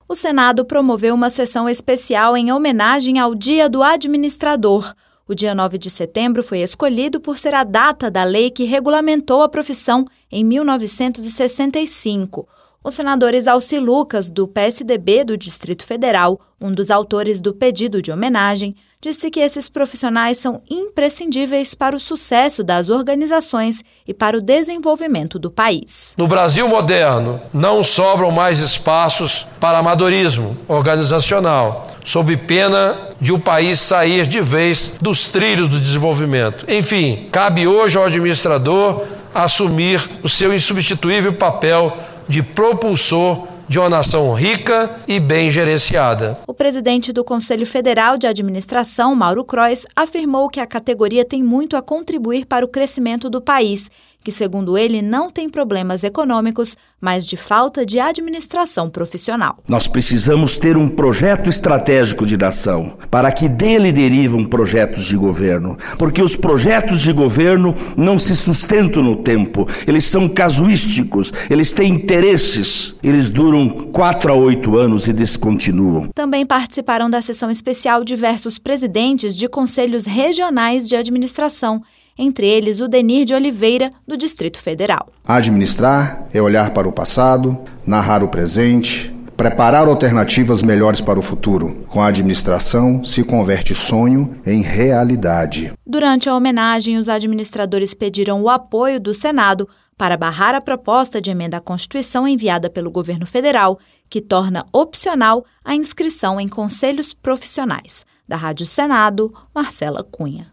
O Senado promoveu uma sessão especial em homenagem ao Dia do Administrador. O dia 9 de setembro foi escolhido por ser a data da lei que regulamentou a profissão em 1965. O senador Exalci Lucas, do PSDB do Distrito Federal, um dos autores do pedido de homenagem, disse que esses profissionais são imprescindíveis para o sucesso das organizações e para o desenvolvimento do país. No Brasil moderno, não sobram mais espaços para amadorismo organizacional, sob pena de o país sair de vez dos trilhos do desenvolvimento. Enfim, cabe hoje ao administrador assumir o seu insubstituível papel de propulsor de uma nação rica e bem gerenciada. O presidente do Conselho Federal de Administração, Mauro Crois, afirmou que a categoria tem muito a contribuir para o crescimento do país, que, segundo ele, não tem problemas econômicos, mas de falta de administração profissional. Nós precisamos ter um projeto estratégico de nação, para que dele derivam projetos de governo, porque os projetos de governo não se sustentam no tempo, eles são casuísticos, eles têm interesses, eles duram 4 a 8 anos e descontinuam. Também participaram da sessão especial diversos presidentes de conselhos regionais de administração, entre eles o Denir de Oliveira, do Distrito Federal. Administrar é olhar para o passado, narrar o presente, preparar alternativas melhores para o futuro. Com a administração, se converte sonho em realidade. Durante a homenagem, os administradores pediram o apoio do Senado para barrar a proposta de emenda à Constituição enviada pelo governo federal, que torna opcional a inscrição em conselhos profissionais. Da Rádio Senado, Marcela Cunha.